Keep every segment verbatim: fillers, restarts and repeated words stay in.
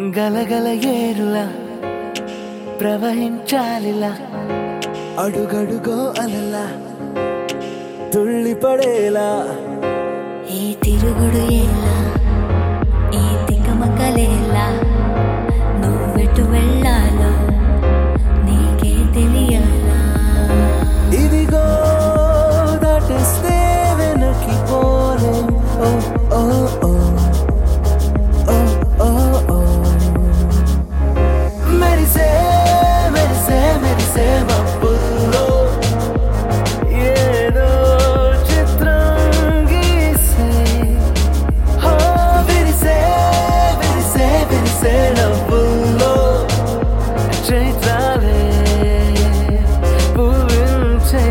గలగల ఏరులా ప్రవహించాలిలా అడుగడుగో అలలా తుళ్ళి పడేలా ఈ తిరుగుడు ఎలా ఈ తికమకలేలా నువ్వెటు వెళ్ళాలో నీకే తెలియాలా ఇదిగో దాటేస్తే వెనక్కి పోలే ఓ ఓ ఓ ఓ ఓ ఓ మెరిసే మెరిసే మెరిసే మబ్బుల్లో ఏదో చిత్రం గీసే హో విరిసే విరిసే విరిసే నవ్వుల్లో చైత్రాలే పూవించే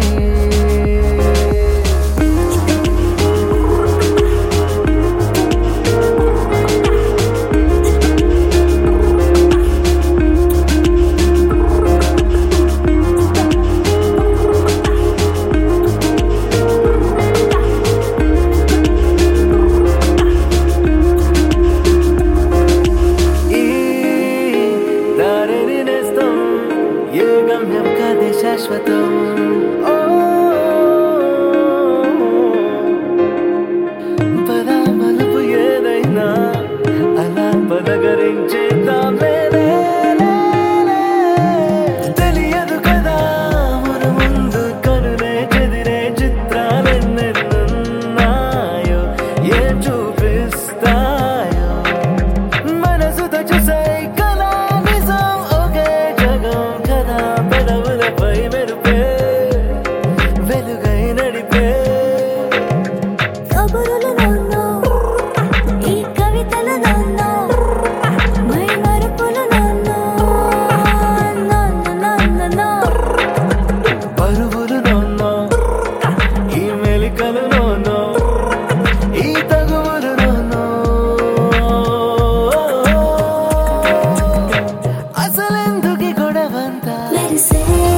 శాశ్వతం పద మలుపు ఏదైనా అలా పదగరించేద్దామే తెలియదు కదా మన ముందు కనులే చెదిరే చిత్రాలెన్నెన్నున్నాయో ఏం చూపిస్తాయో మనసుతో చూసే కళా నిజం ఒకే జగం కదా పెదవులపై మెరుపే వెలుగై నడిపే కబురులు నాన్నో ఈ కవితలు నాన్నో మై మరుపులు నాన్నో నాన్న నాన్న నా పరువులు నోన్నో ఈ మెలికలు నోన్నో ఈ తగువులు నోన్నో అసలెందుకి గొడవంతా మెరిసే